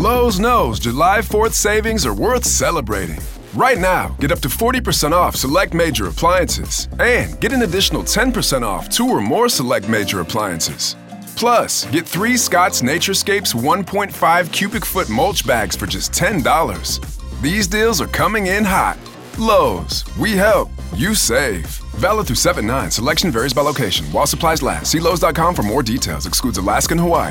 Lowe's knows July 4th savings are worth celebrating. Right now, get up to 40% off select major appliances and get an additional 10% off 2 or more select major appliances. Plus, get 3 Scott's Naturescapes 1.5 cubic foot mulch bags for just $10. These deals are coming in hot. Lowe's, we help, you save. Valid through 7/9. Selection varies by location. While supplies last. See Lowe's.com for more details. Excludes Alaska and Hawaii.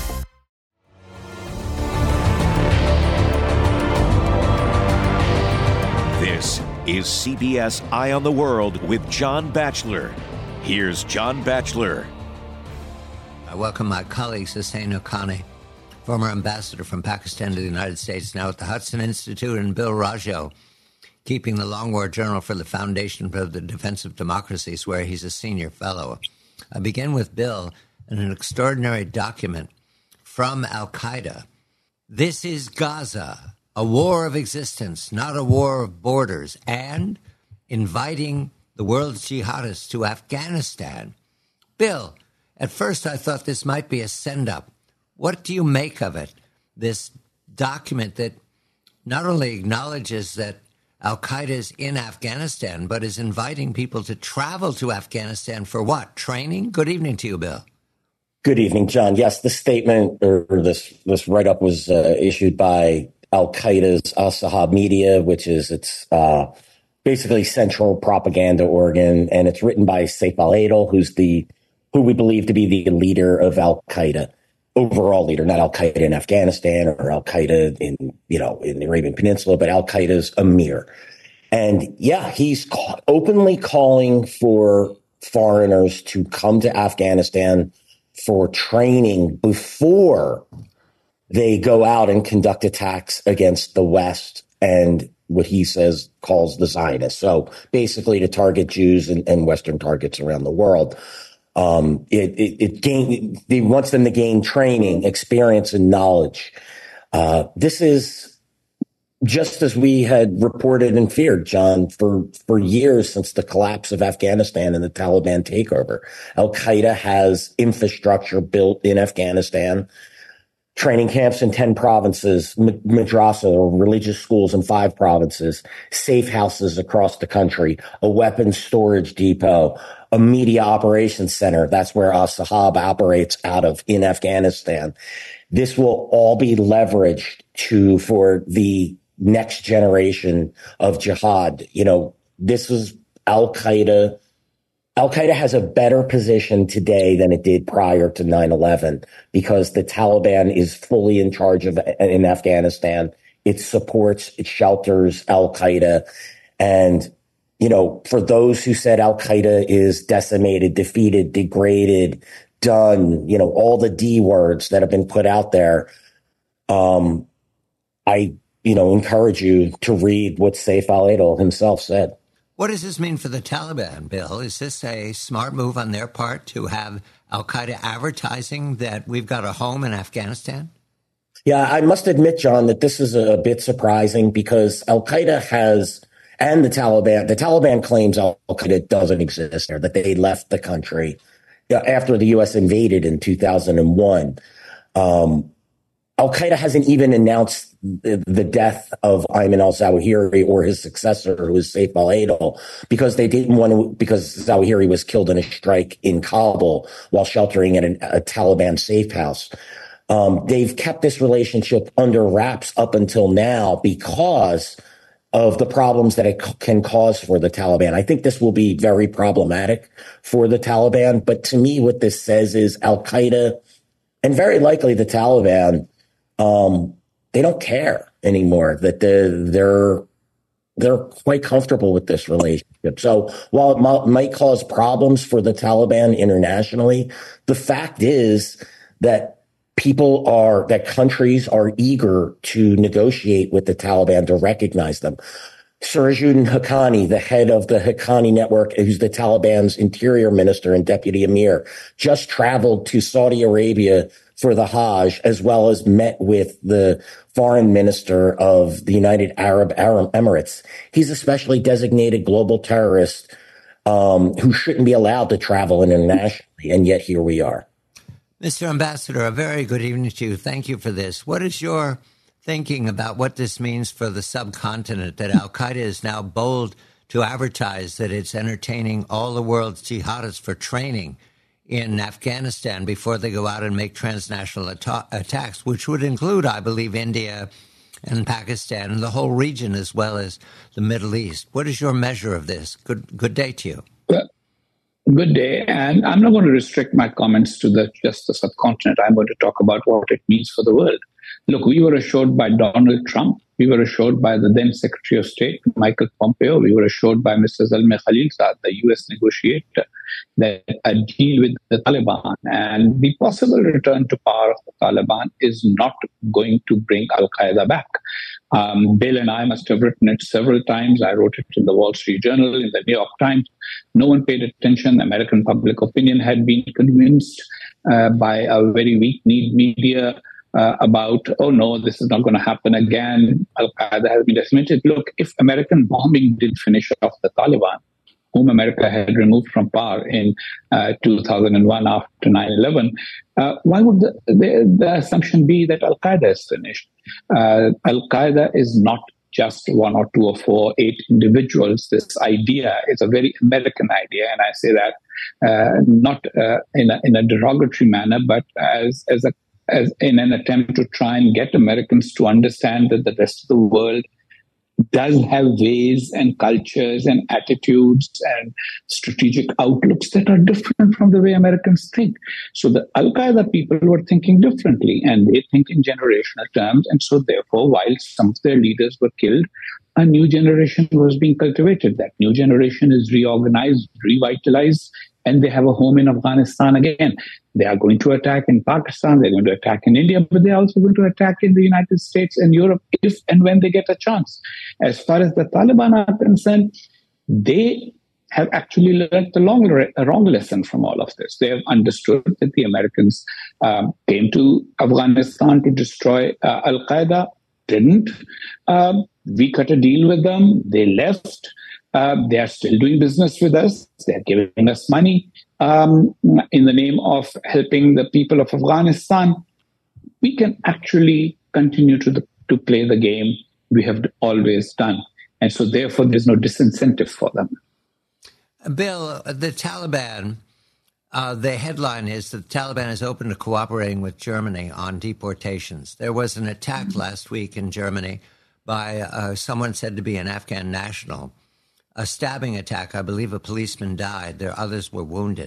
This is CBS Eye on the World with John Batchelor. Here's John Batchelor. I welcome my colleague, Hussein Haqqani, former ambassador from Pakistan to the United States, now at the Hudson Institute, and Bill Rajo, keeping the Long War Journal for the Foundation for the Defense of Democracies, where he's a senior fellow. I begin with Bill and an extraordinary document from Al-Qaeda. This is Gaza, a war of existence, not a war of borders, and inviting the world's jihadists to Afghanistan. Bill, at first I thought this might be a send-up. What do you make of it, this document that not only acknowledges that Al-Qaeda is in Afghanistan, but is inviting people to travel to Afghanistan for what? Training? Good evening to you, Bill. Good evening, John. Yes, the statement or this write-up was issued by Al-Qaeda's Al-Sahab Media, which is its basically central propaganda organ, and it's written by Saif al-Adel, who we believe to be the leader of Al-Qaeda, overall leader, not Al-Qaeda in Afghanistan or Al-Qaeda in the Arabian Peninsula, but Al-Qaeda's Amir. And yeah, he's openly calling for foreigners to come to Afghanistan for training before they go out and conduct attacks against the West and what he says calls the Zionists. So basically to target Jews and Western targets around the world. He wants them to gain training, experience, and knowledge. This is just as we had reported and feared, John, for years since the collapse of Afghanistan and the Taliban takeover. Al-Qaeda has infrastructure built in Afghanistan, training camps in 10 provinces, madrasa or religious schools in 5 provinces, safe houses across the country, a weapons storage depot, a media operations center. That's where Al-Sahab operates out of in Afghanistan. This will all be leveraged for the next generation of jihad. This is Al-Qaeda. Al-Qaeda has a better position today than it did prior to 9/11 because the Taliban is fully in charge in Afghanistan. It supports, it shelters Al-Qaeda. And, for those who said Al-Qaeda is decimated, defeated, degraded, done, all the D words that have been put out there, I encourage you to read what Saif al-Adel himself said. What does this mean for the Taliban, Bill? Is this a smart move on their part to have Al-Qaeda advertising that we've got a home in Afghanistan? Yeah, I must admit, John, that this is a bit surprising because Al-Qaeda and the Taliban claims Al-Qaeda doesn't exist there, that they left the country after the U.S. invaded in 2001. Al-Qaeda hasn't even announced the death of Ayman al-Zawahiri or his successor, who is Saif al-Adel, because Zawahiri was killed in a strike in Kabul while sheltering at a Taliban safe house. They've kept this relationship under wraps up until now because of the problems that it can cause for the Taliban. I think this will be very problematic for the Taliban. But to me, what this says is Al-Qaeda and very likely the Taliban, they don't care anymore, that they're quite comfortable with this relationship. So while it might cause problems for the Taliban internationally, the fact is that countries are eager to negotiate with the Taliban to recognize them. Sirajuddin Haqqani, the head of the Haqqani Network, who's the Taliban's interior minister and deputy emir, just traveled to Saudi Arabia for the Hajj, as well as met with the foreign minister of the United Arab Emirates. He's a specially designated global terrorist who shouldn't be allowed to travel internationally, and yet here we are. Mr. Ambassador, a very good evening to you. Thank you for this. What is your thinking about what this means for the subcontinent, that al-Qaeda is now bold to advertise that it's entertaining all the world's jihadists for training in Afghanistan before they go out and make transnational attacks, which would include, I believe, India and Pakistan and the whole region as well as the Middle East. What is your measure of this? Good day to you. Well, good day. And I'm not going to restrict my comments to just the subcontinent. I'm going to talk about what it means for the world. Look, we were assured by Donald Trump. We were assured by the then Secretary of State, Michael Pompeo. We were assured by Mr. Zalmay Khalilzad, the U.S. negotiator, that a deal with the Taliban and the possible return to power of the Taliban is not going to bring al-Qaeda back. Bill and I must have written it several times. I wrote it in the Wall Street Journal, in the New York Times. No one paid attention. American public opinion had been convinced by a very weak-kneed media about, oh no, this is not going to happen again. Al-Qaeda has been decimated. Look, if American bombing did finish off the Taliban, whom America had removed from power in 2001 after 9/11, why would the assumption be that Al-Qaeda is finished? Al-Qaeda is not just one or two or four, 8 individuals. This idea is a very American idea, and I say that not in a derogatory manner, but as in an attempt to try and get Americans to understand that the rest of the world does have ways and cultures and attitudes and strategic outlooks that are different from the way Americans think. So the Al-Qaeda people were thinking differently, and they think in generational terms. And so therefore, while some of their leaders were killed, a new generation was being cultivated. That new generation is reorganized, revitalized, and they have a home in Afghanistan again. They are going to attack in Pakistan, they're going to attack in India, but they're also going to attack in the United States and Europe if and when they get a chance. As far as the Taliban are concerned, they have actually learned the wrong lesson from all of this. They have understood that the Americans came to Afghanistan to destroy Al-Qaeda, didn't. We cut a deal with them, they left. They are still doing business with us. They're giving us money in the name of helping the people of Afghanistan. We can actually continue to play the game we have always done. And so therefore, there's no disincentive for them. Bill, the Taliban, the headline is that the Taliban is open to cooperating with Germany on deportations. There was an attack last week in Germany by someone said to be an Afghan national. A stabbing attack. I believe a policeman died. Others were wounded.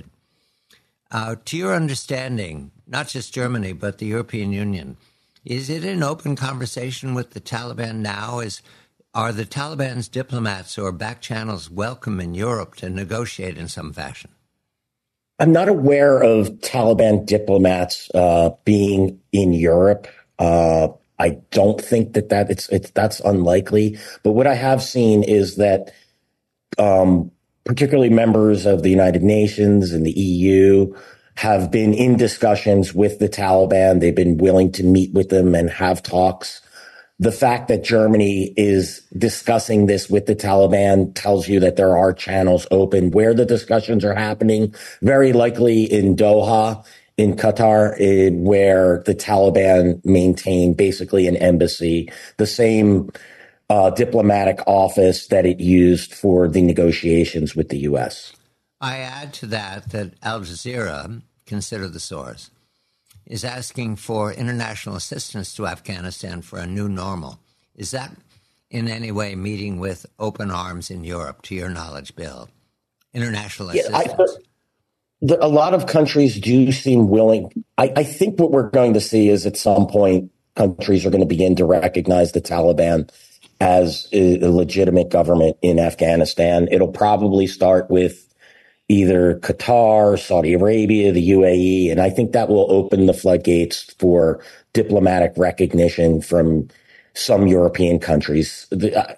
To your understanding, not just Germany, but the European Union, is it an open conversation with the Taliban now? Are the Taliban's diplomats or back channels welcome in Europe to negotiate in some fashion? I'm not aware of Taliban diplomats being in Europe. I don't think that's unlikely. But what I have seen is that particularly members of the United Nations and the EU have been in discussions with the Taliban. They've been willing to meet with them and have talks. The fact that Germany is discussing this with the Taliban tells you that there are channels open. Where the discussions are happening, very likely in Doha, in Qatar, where the Taliban maintain basically an embassy, the same diplomatic office that it used for the negotiations with the U.S. I add to that Al Jazeera, consider the source, is asking for international assistance to Afghanistan for a new normal. Is that in any way meeting with open arms in Europe, to your knowledge, Bill? International assistance? A lot of countries do seem willing. I think what we're going to see is at some point, countries are going to begin to recognize the Taliban as a legitimate government in Afghanistan. It'll probably start with either Qatar, Saudi Arabia, the UAE, and I think that will open the floodgates for diplomatic recognition from some European countries.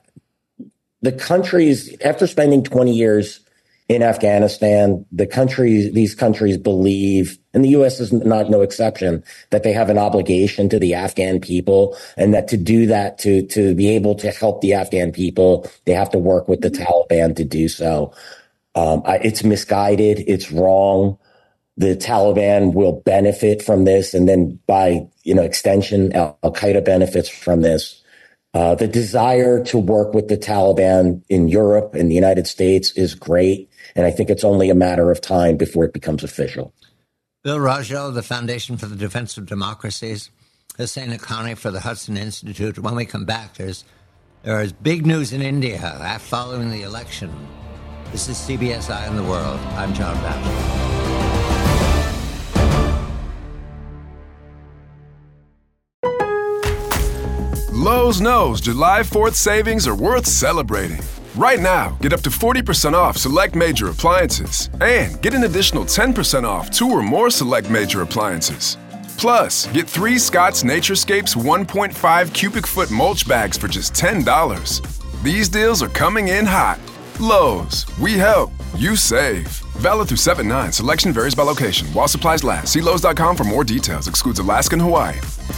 The countries, after spending 20 years in Afghanistan, these countries believe, and the U.S. is no exception, that they have an obligation to the Afghan people, and that to do that, to be able to help the Afghan people, they have to work with the Taliban to do so. It's misguided. It's wrong. the Taliban will benefit from this, and then by extension, Al-Qaeda benefits from this. The desire to work with the Taliban in Europe and the United States is great, and I think it's only a matter of time before it becomes official. Bill Rajo, the Foundation for the Defense of Democracies, Hussein Haqqani for the Hudson Institute. When we come back, there is big news in India following the election. This is CBS Eye on the World. I'm John Batchelor. Lowe's knows July 4th savings are worth celebrating. Right now, get up to 40% off select major appliances and get an additional 10% off 2 or more select major appliances. Plus, get 3 Scott's Naturescapes 1.5 cubic foot mulch bags for just $10. These deals are coming in hot. Lowe's, we help, you save. Valid through 7/9. Selection varies by location. While supplies last. See Lowe's.com for more details. Excludes Alaska and Hawaii.